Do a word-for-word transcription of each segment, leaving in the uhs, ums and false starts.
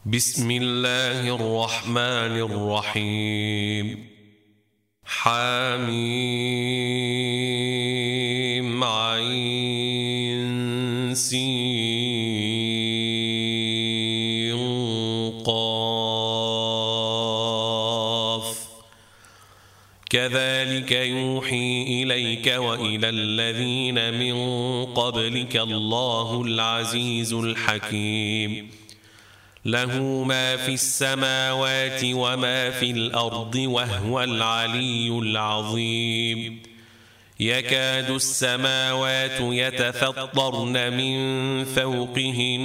بسم الله الرحمن الرحيم. حميم عين سين قاف كذلك يوحي إليك وإلى الذين من قبلك الله العزيز الحكيم. له ما في السماوات وما في الأرض وهو العلي العظيم. يكاد السماوات يتفطرن من فوقهن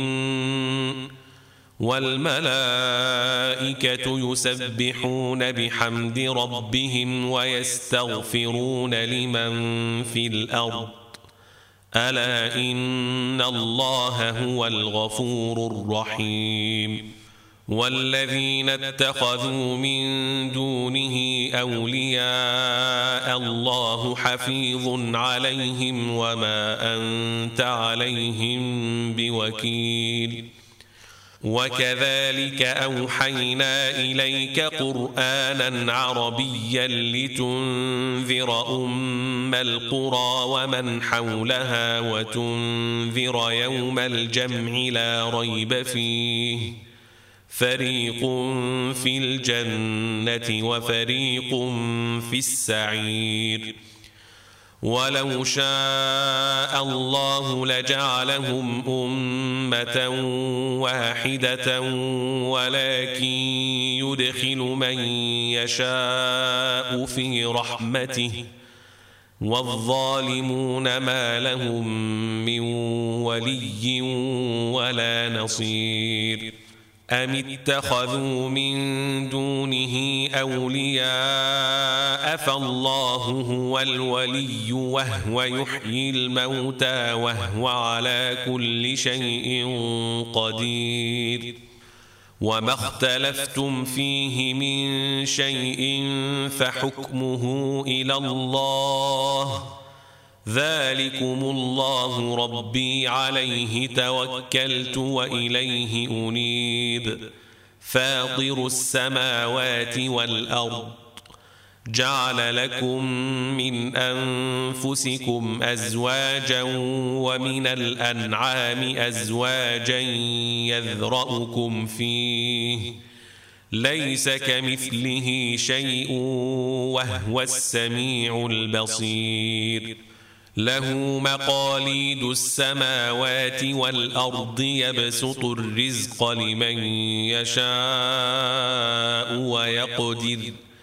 والملائكة يسبحون بحمد ربهم ويستغفرون لمن في الأرض ألا إن الله هو الغفور الرحيم. والذين اتخذوا من دونه أولياء الله حفيظ عليهم وما أنت عليهم بوكيل. وكذلك أوحينا إليك قرآنا عربيا لتنذر أم القرى ومن حولها وتنذر يوم الجمع لا ريب فيه فريق في الجنة وفريق في السعير. ولو شاء الله لجعلهم أمة واحدة ولكن يدخل من يشاء في رحمته والظالمون ما لهم من ولي ولا نصير. أم اتخذوا من دونه أولياء فالله هو الولي وهو يحيي الموتى وهو على كل شيء قدير. وما اختلفتم فيه من شيء فحكمه إلى الله ذلكم الله ربي عليه توكلت وإليه أنيب. فاطر السماوات والأرض جعل لكم من أنفسكم أزواجا ومن الأنعام أزواجا يذرأكم فيه ليس كمثله شيء وهو السميع البصير. له مقاليد السماوات والأرض يبسط الرزق لمن يشاء ويقدر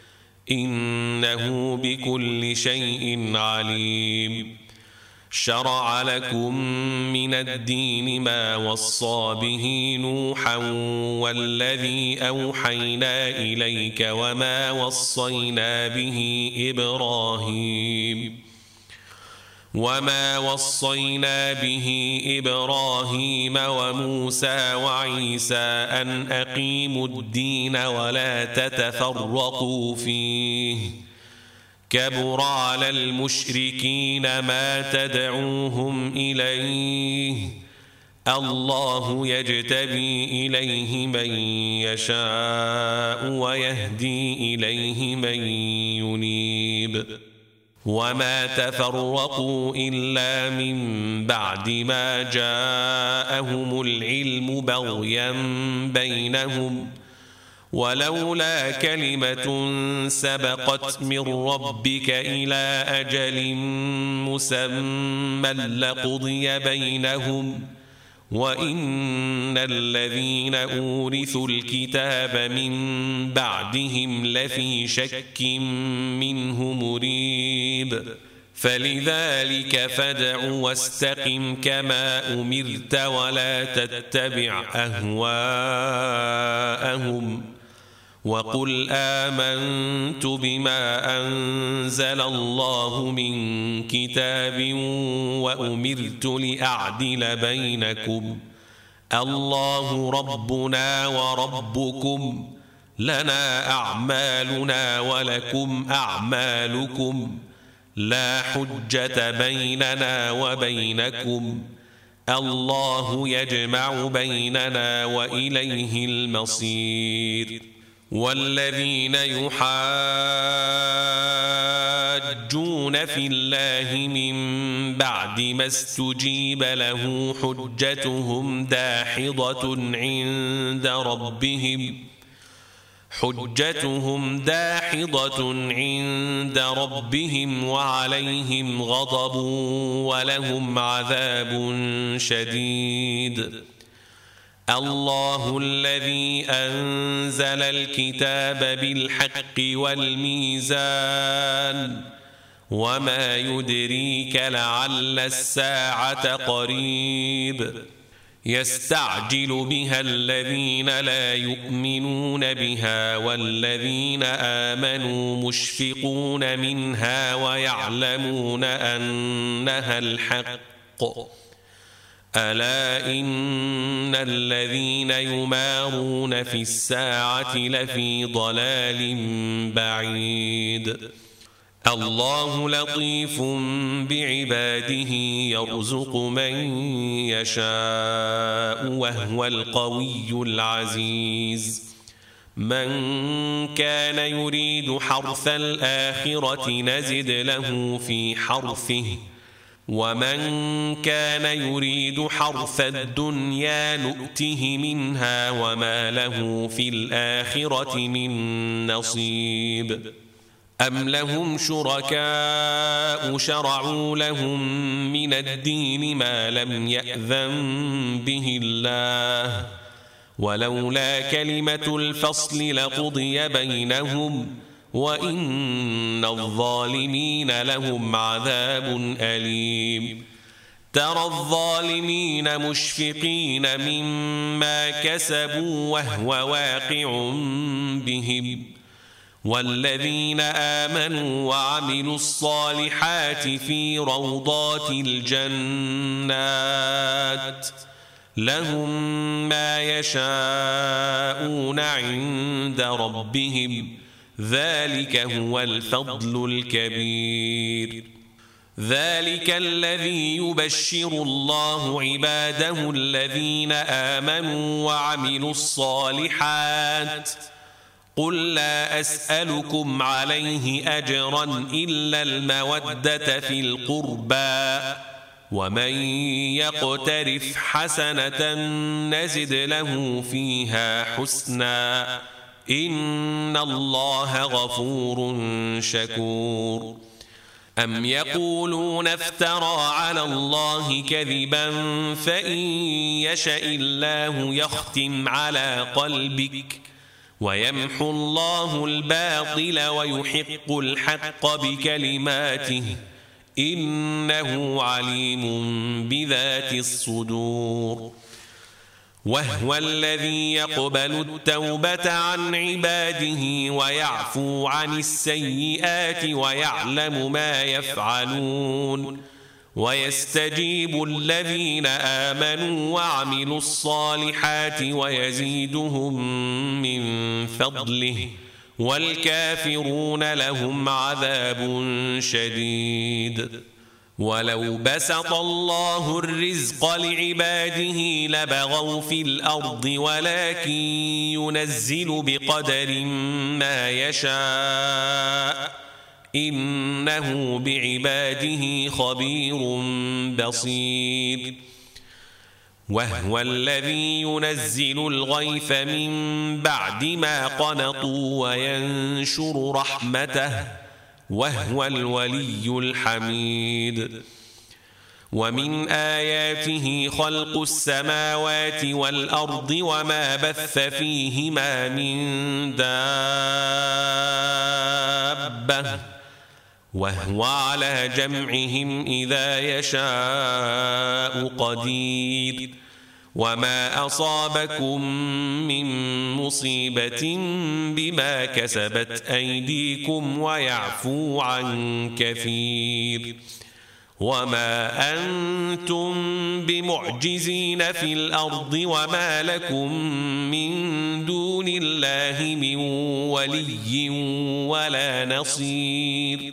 إنه بكل شيء عليم. شرع لكم من الدين ما وصى به نوحا والذي أوحينا إليك وما وصينا به إبراهيم وما وصينا به إبراهيم وموسى وعيسى أن أقيموا الدين ولا تتفرقوا فيه كبر على المشركين ما تدعوهم إليه الله يجتبي إليه من يشاء ويهدي إليه من ينيب. وما تفرقوا إلا من بعد ما جاءهم العلم بغيا بينهم ولولا كلمة سبقت من ربك إلى أجل مسمى لقضي بينهم وإن الذين أورثوا الكتاب من بعدهم لفي شك منه مريب. فلذلك فادع واستقم كما أمرت ولا تتبع أهواءهم وقل آمنت بما أنزل الله من كتاب وأمرت لأعدل بينكم الله ربنا وربكم لنا أعمالنا ولكم أعمالكم لا حجة بيننا وبينكم الله يجمع بيننا وإليه المصير. والذين يحاجون في الله من بعد ما استجيب له حجتهم داحضة عند ربهم حجتهم داحضة عند ربهم وعليهم غضب ولهم عذاب شديد. الله الذي أنزل الكتاب بالحق والميزان وما يدريك لعل الساعة قريب. يستعجل بها الذين لا يؤمنون بها والذين آمنوا مشفقون منها ويعلمون أنها الحق. ألا إن الذين يمارون في الساعة لفي ضلال بعيد. الله لطيف بعباده يرزق من يشاء وهو القوي العزيز. من كان يريد حرث الآخرة نزد له في حرثه ومن كان يريد حرث الدنيا نؤته منها وما له في الآخرة من نصيب. أم لهم شركاء شرعوا لهم من الدين ما لم يأذن به الله ولولا كلمة الفصل لقضي بينهم وإن الظالمين لهم عذاب أليم. ترى الظالمين مشفقين مما كسبوا وهو واقع بهم والذين آمنوا وعملوا الصالحات في روضات الجنات لهم ما يشاءون عند ربهم ذلك هو الفضل الكبير. ذلك الذي يبشر الله عباده الذين آمنوا وعملوا الصالحات. قل لا أسألكم عليه أجرا إلا المودة في القربى ومن يقترف حسنة نزد له فيها حسنا إن الله غفور شكور. أم يقولون افترى على الله كذبا فإن يشأ الله يختم على قلبك ويمحو الله الباطل ويحق الحق بكلماته إنه عليم بذات الصدور. وهو الذي يقبل التوبة عن عباده ويعفو عن السيئات ويعلم ما يفعلون ويستجيب الذين آمنوا وعملوا الصالحات ويزيدهم من فضله والكافرون لهم عذاب شديد. ولو بسط الله الرزق لعباده لبغوا في الأرض ولكن ينزل بقدر ما يشاء إنه بعباده خبير بصير. وهو الذي ينزل الغيث من بعد ما قنطوا وينشر رحمته وهو الولي الحميد. ومن آياته خلق السماوات والأرض وما بث فيهما من دابة وهو على جمعهم إذا يشاء قدير. وما أصابكم من مصيبة بما كسبت أيديكم ويعفو عن كثير. وما أنتم بمعجزين في الأرض وما لكم من دون الله من ولي ولا نصير.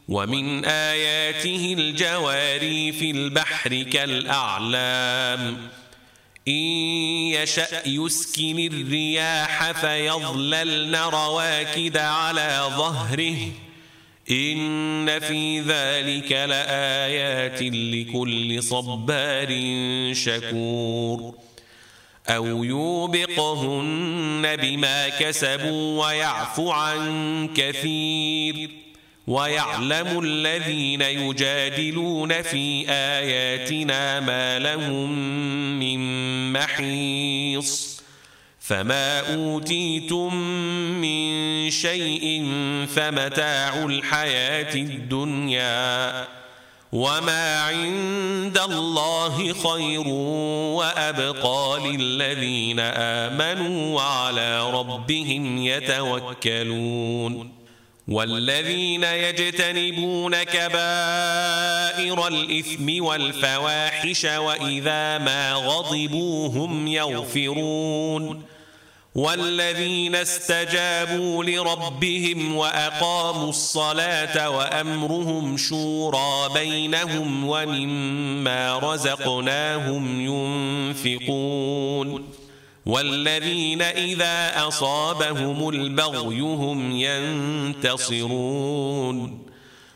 ومن آياته الجواري في البحر كالأعلام إن يشأ يسكن الرياح فيظللن رواكد على ظهره إن في ذلك لآيات لكل صبار شكور أو يوبقهن بما كسبوا ويعفو عن كثير ويعلم الذين يجادلون في آياتنا ما لهم من محيص فما أوتيتم من شيء فمتاع الحياة الدنيا وما عند الله خير وأبقى للذين آمنوا وعلى ربهم يتوكلون والذين يجتنبون كبائر الإثم والفواحش وإذا ما غضبوا هم يغفرون والذين استجابوا لربهم وأقاموا الصلاة وأمرهم شورى بينهم ومما رزقناهم ينفقون والذين إذا أصابهم البغي هم ينتصرون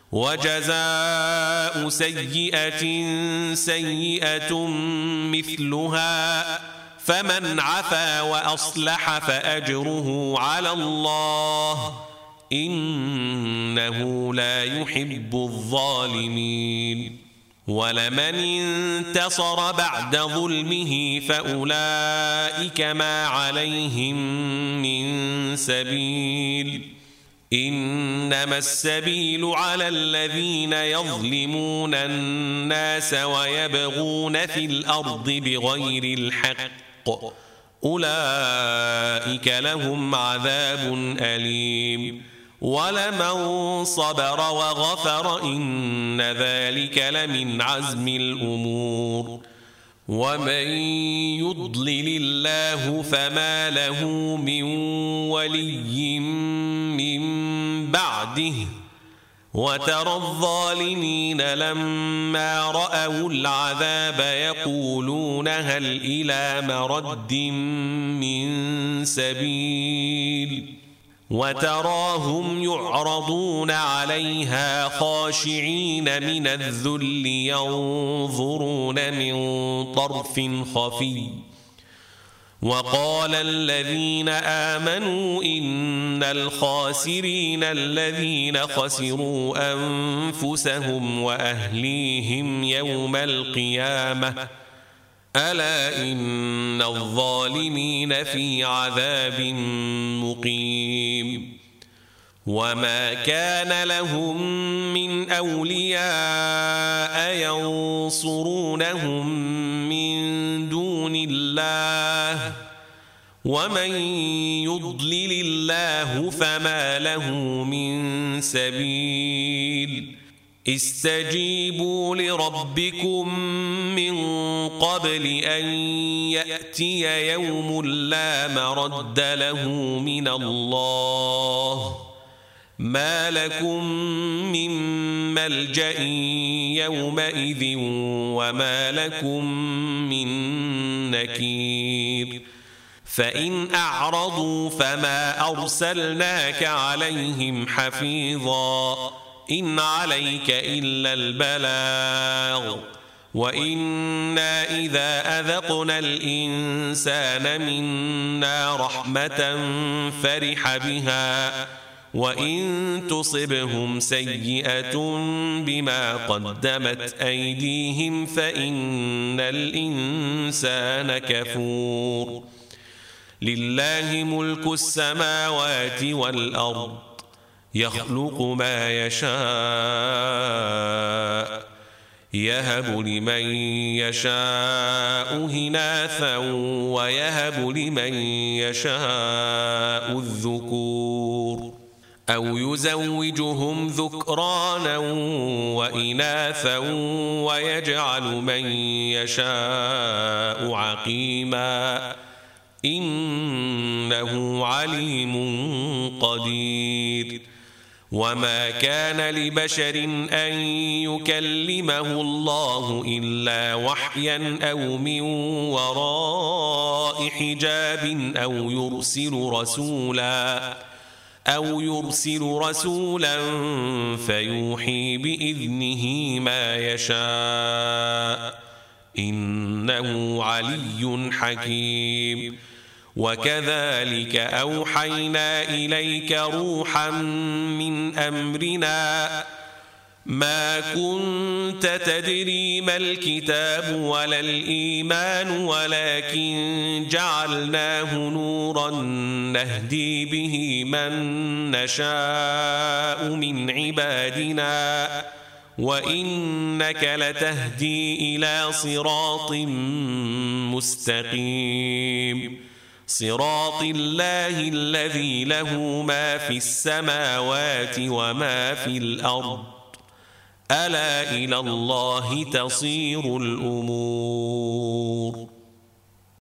وجزاء سيئة سيئة مثلها فمن عفا وأصلح فأجره على الله إنه لا يحب الظالمين ولمن انتصر بعد ظلمه فأولئك ما عليهم من سبيل إنما السبيل على الذين يظلمون الناس ويبغون في الأرض بغير الحق أولئك لهم عذاب أليم ولمن صبر وغفر إن ذلك لمن عزم الأمور ومن يضلل الله فما له من ولي من بعده وترى الظالمين لما رأوا العذاب يقولون هل إلى مرد من سبيل وتراهم يعرضون عليها خاشعين من الذل ينظرون من طرف خفي وقال الذين آمنوا إن الخاسرين الذين خسروا أنفسهم وأهليهم يوم القيامة ألا إن الظالمين في عذاب مقيم وما كان لهم من أولياء ينصرونهم من دون الله ومن يضلل الله فما له من سبيل استجيبوا لربكم من قبل أن يأتي يوم لا مرد له من الله ما لكم من ملجأ يومئذ وما لكم من نكير فإن أعرضوا فما أرسلناك عليهم حفيظا إن عليك إلا البلاغ وإنا إذا أذقنا الإنسان منا رحمة فرح بها وإن تصبهم سيئة بما قدمت أيديهم فإن الإنسان كفور لله ملك السماوات والأرض يخلق ما يشاء يهب لمن يشاء إناثا ويهب لمن يشاء الذكور أو يزوجهم ذكرانا وإناثا ويجعل من يشاء عقيما إنه عليم قدير وما كان لبشر أن يكلمه الله إلا وحيا أو من وراء حجاب أو يرسل رسولا أو يرسل رسولا فيوحي بإذنه ما يشاء إنه علي حكيم. وكذلك أوحينا إليك روحا من أمرنا ما كنت تدري ما الكتاب ولا الإيمان ولكن جعلناه نورا نهدي به من نشاء من عبادنا وإنك لتهدي إلى صراط مستقيم صراط الله الذي له ما في السماوات وما في الأرض ألا إلى الله تصير الأمور.